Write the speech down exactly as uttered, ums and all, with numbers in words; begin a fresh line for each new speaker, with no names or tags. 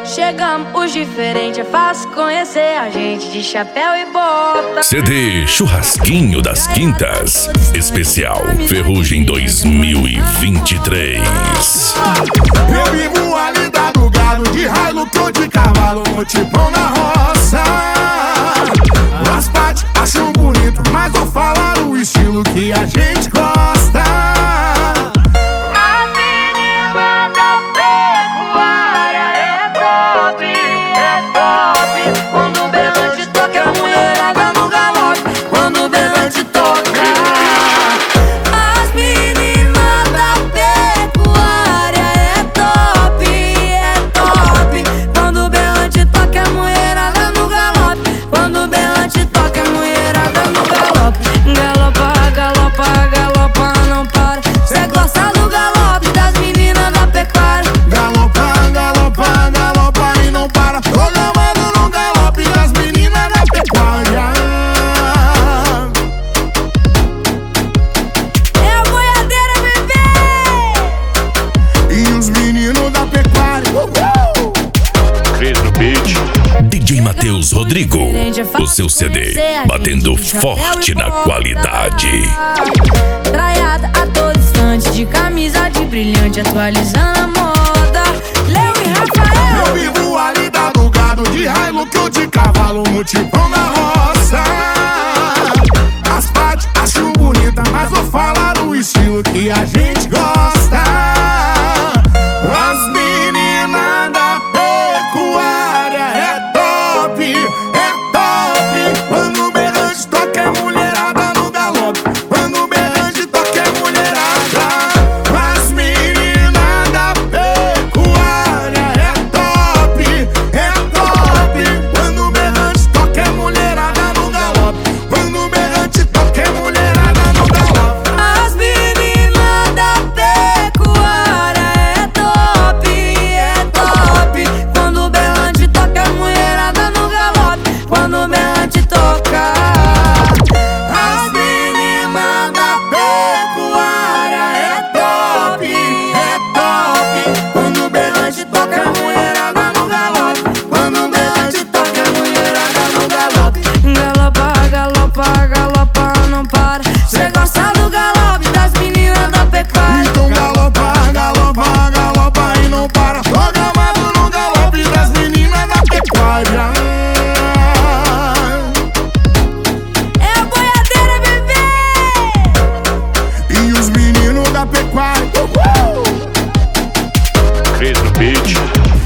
Chegamos os diferentes, é fácil conhecer a gente de chapéu e bota.
C D Churrasquinho das Quintas, especial Ferrugem dois mil e vinte e três.
Eu vivo ali da do gado, de Hilux ou de cavalo, no tipão na roça. As partes acham bonito, mas vou falar o estilo que a gente gosta.
D J Matheus Rodrigo, o seu C D batendo forte na qualidade.
Traiada a todo instante, de camisa de brilhante, atualizando a moda. Léo e Rafael.
Eu vivo ali da do gado, de Hilux ou de cavalo, no tipão na roça. As partes acham bonita, mas vou falar o estilo que a gente gosta. As meninas da pecuária é top, é top. Quando o berrante toca é mulherada no galope. Quando o berrante toca é mulherada. As meninas da pecuária é top, é top. Quando o berrante toca é mulherada no galope. Quando o berrante toca é mulherada no galope.
As meninas da pecuária é top, é top. Quando o berrante toca é mulherada no galope. Quando o berrante toca.
As meninas da pecuária é top, é top. Quando o berrante toca é mulherada no galope. Quando o berrante toca é mulherada no galope.
Galopa, galopa, galopa, não para. Cê gosta do galope das meninas da pecuária.
Então galopa, galopa, galopa e não para. Tô gamado no galope das meninas da pecuária.
É a boiadeira, bebê.
E os meninos da pecuária.
Cris no beat.